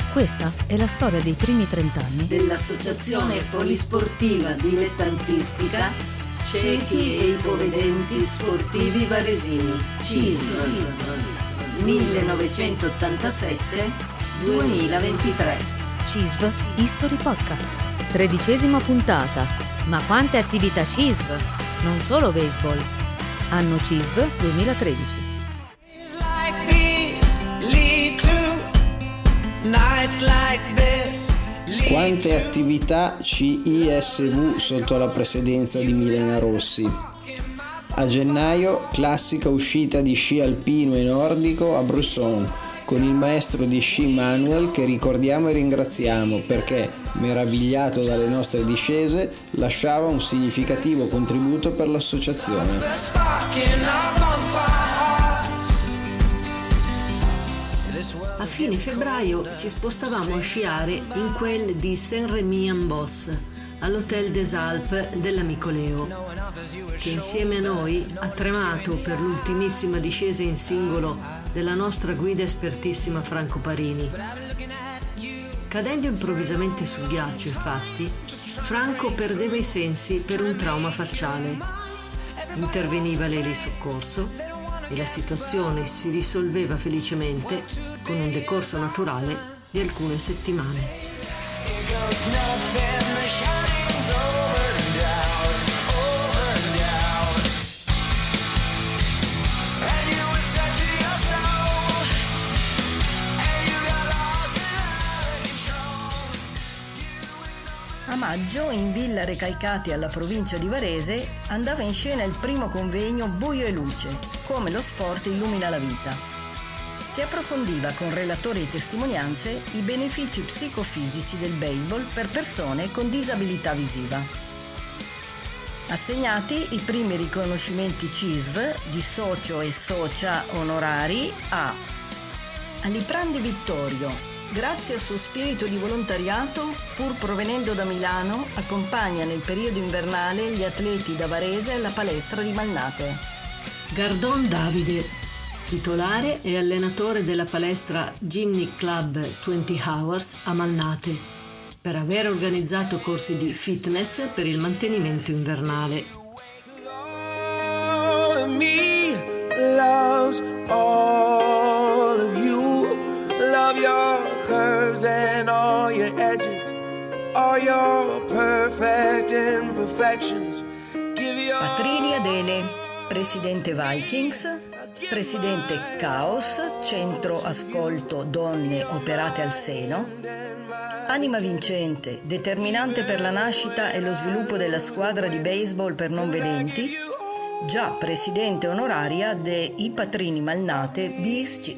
Questa è la storia dei primi 30 anni dell'Associazione Polisportiva Dilettantistica Ciechi e Ipovedenti Sportivi Varesini, CISV, 1987-2023. CISV History Podcast, 13ª puntata. Ma quante attività CISV? Non solo baseball. Anno CISV 2013. Quante attività CISV sotto la presidenza di Milena Rossi. A gennaio, classica uscita di sci alpino e nordico a Brusson, con il maestro di sci Manuel, che ricordiamo e ringraziamo perché, meravigliato dalle nostre discese, lasciava un significativo contributo per l'associazione. A fine febbraio ci spostavamo a sciare in quel di Saint-Rémy-en-Beauce, all'Hotel des Alpes dell'amico Leo, che insieme a noi ha tremato per l'ultimissima discesa in singolo della nostra guida espertissima Franco Parini. Cadendo improvvisamente sul ghiaccio, infatti, Franco perdeva i sensi per un trauma facciale. Interveniva l'elisoccorso e la situazione si risolveva felicemente con un decorso naturale di alcune settimane. A maggio, in Villa Recalcati alla provincia di Varese, andava in scena il primo convegno Buio e Luce, come lo sport illumina la vita, che approfondiva con relatori e testimonianze i benefici psicofisici del baseball per persone con disabilità visiva. Assegnati i primi riconoscimenti CISV di socio e socia onorari a Aliprandi Vittorio. Grazie al suo spirito di volontariato, pur provenendo da Milano, accompagna nel periodo invernale gli atleti da Varese alla palestra di Malnate. Gardon Davide, titolare e allenatore della palestra Gymnic Club 20 Hours a Malnate, per aver organizzato corsi di fitness per il mantenimento invernale. Curves and all your edges, all your perfect imperfections. Patrini Adele, presidente Vikings, presidente Chaos, centro ascolto donne operate al seno, anima vincente, determinante per la nascita e lo sviluppo della squadra di baseball per non vedenti, già presidente onoraria dei Patrini Malnate BSC.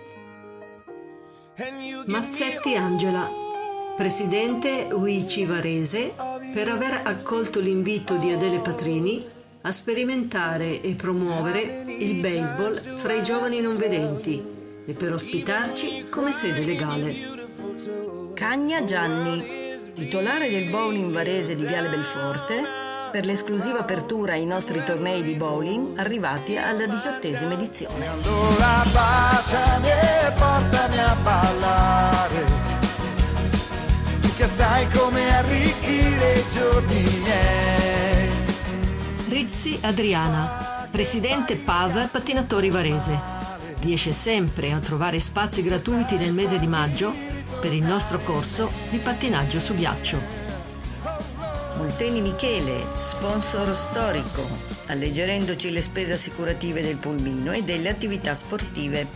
Mazzetti Angela, presidente UICI Varese, per aver accolto l'invito di Adele Patrini a sperimentare e promuovere il baseball fra i giovani non vedenti e per ospitarci come sede legale. Cagna Gianni, titolare del bowling varese di Viale Belforte, per l'esclusiva apertura ai nostri tornei di bowling arrivati alla 18ª edizione. Allora baciami e portami a ballare, che sai come arricchire i giorni miei. Rizzi Adriana, presidente PAV Pattinatori Varese, riesce sempre a trovare spazi gratuiti nel mese di maggio per il nostro corso di pattinaggio su ghiaccio. Molteni Michele, sponsor storico, alleggerendoci le spese assicurative del pulmino e delle attività sportive.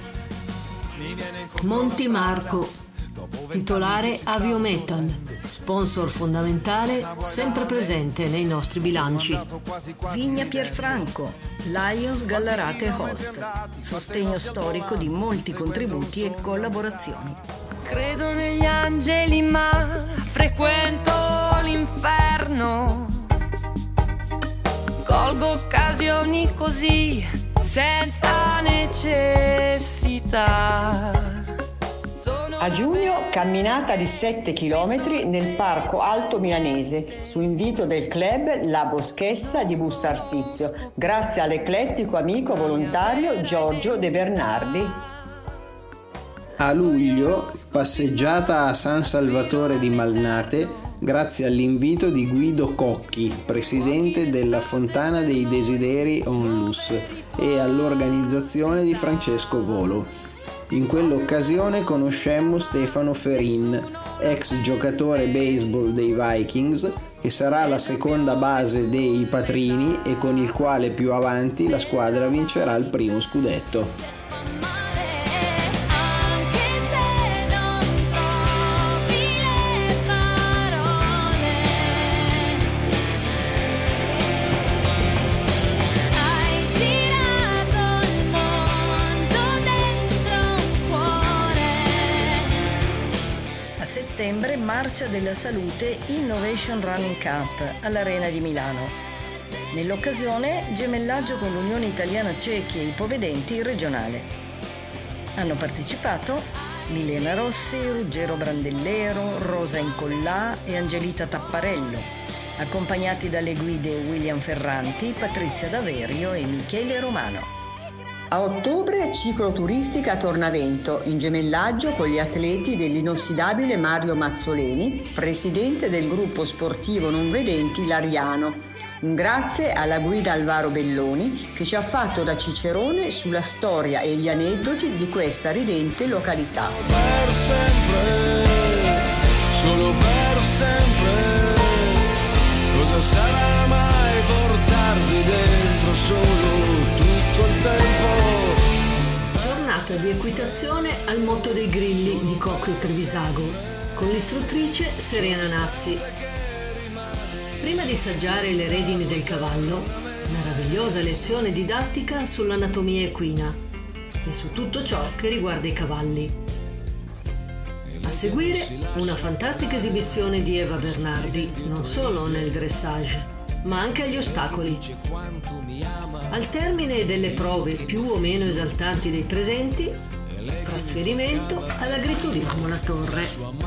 Monti Marco, titolare Aviometal, sponsor fondamentale sempre presente nei nostri bilanci. Vigna Pierfranco, Lions Gallarate Host, sostegno storico di molti contributi e collaborazioni. Credo negli angeli ma frequento l'inferno, colgo occasioni così senza necessità. A giugno camminata di 7 km nel Parco Alto Milanese su invito del club La Boschessa di Busto Arsizio, grazie all'eclettico amico volontario Giorgio De Bernardi. A luglio, passeggiata a San Salvatore di Malnate, grazie all'invito di Guido Cocchi, presidente della Fontana dei Desideri Onlus, e all'organizzazione di Francesco Volo. In quell'occasione conoscemmo Stefano Ferin, ex giocatore baseball dei Vikings, che sarà la seconda base dei Patrini e con il quale più avanti la squadra vincerà il primo scudetto. Settembre, Marcia della Salute Innovation Running Cup all'Arena di Milano. Nell'occasione, gemellaggio con l'Unione Italiana Ciechi e Ipovedenti regionale. Hanno partecipato Milena Rossi, Ruggero Brandellero, Rosa Incollà e Angelita Tapparello, accompagnati dalle guide William Ferranti, Patrizia Daverio e Michele Romano. A ottobre cicloturistica a Tornavento, in gemellaggio con gli atleti dell'inossidabile Mario Mazzoleni, presidente del gruppo sportivo non vedenti Lariano. Un grazie alla guida Alvaro Belloni che ci ha fatto da cicerone sulla storia e gli aneddoti di questa ridente località. Per sempre, solo per sempre, cosa sarà mai portarvi dentro solo tutto il tempo? Giornata di equitazione al Motto dei Grilli di Cocchio Trevisago con l'istruttrice Serena Nassi. Prima di saggiare le redini del cavallo, meravigliosa lezione didattica sull'anatomia equina e su tutto ciò che riguarda i cavalli. A seguire una fantastica esibizione di Eva Bernardi, non solo nel dressage, ma anche agli ostacoli. Al termine delle prove più o meno esaltanti dei presenti, trasferimento all'agriturismo La Torre.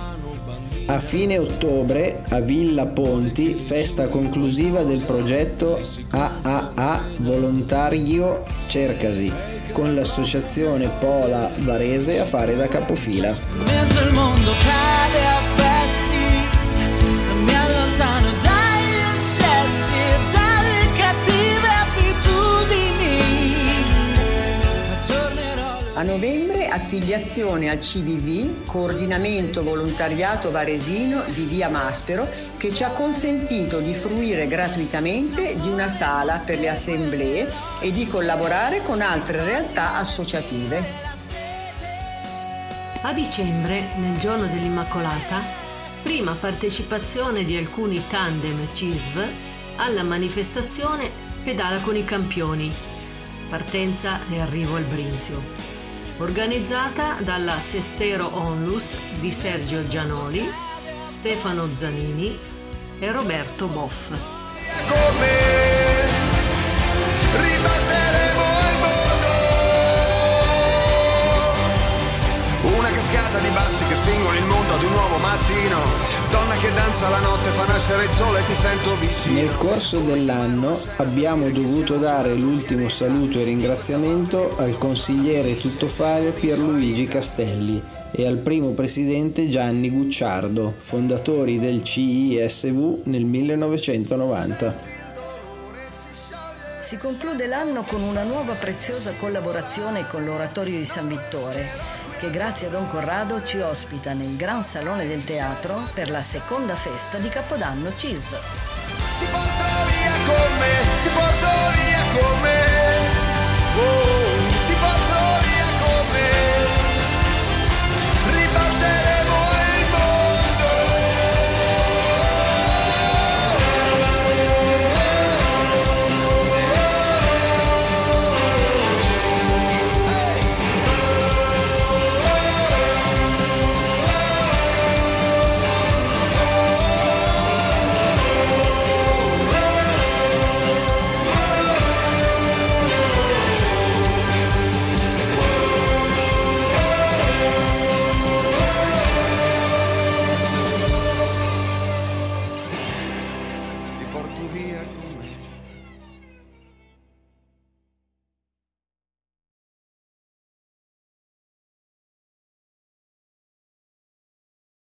A fine ottobre, a Villa Ponti, festa conclusiva del progetto AAA Volontario Cercasi, con l'associazione Pola Varese a fare da capofila. Mentre il mondo cade a pezzi, mi allontano dagli eccessi e dalle cattive abitudini. Tornerò. A novembre affiliazione al CVV, Coordinamento Volontariato Varesino di Via Maspero, che ci ha consentito di fruire gratuitamente di una sala per le assemblee e di collaborare con altre realtà associative. A dicembre, nel giorno dell'Immacolata, prima partecipazione di alcuni tandem CISV alla manifestazione Pedala con i Campioni, partenza e arrivo al Brinzio, organizzata dalla Sestero Onlus di Sergio Gianoli, Stefano Zanini e Roberto Boff. Come ribalteremo il mondo, una cascata di bassi che spingono il mondo ad un nuovo mattino. Donna che danza la notte, fa nascere il sole e ti sento vicino. Nel corso dell'anno abbiamo dovuto dare l'ultimo saluto e ringraziamento al consigliere tuttofare Pierluigi Castelli e al primo presidente Gianni Gucciardo, fondatori del CISV nel 1990. Si conclude l'anno con una nuova preziosa collaborazione con l'Oratorio di San Vittore, che grazie a Don Corrado ci ospita nel Gran Salone del Teatro per la seconda festa di Capodanno CISV. Ti porto via con me, ti porto via con me.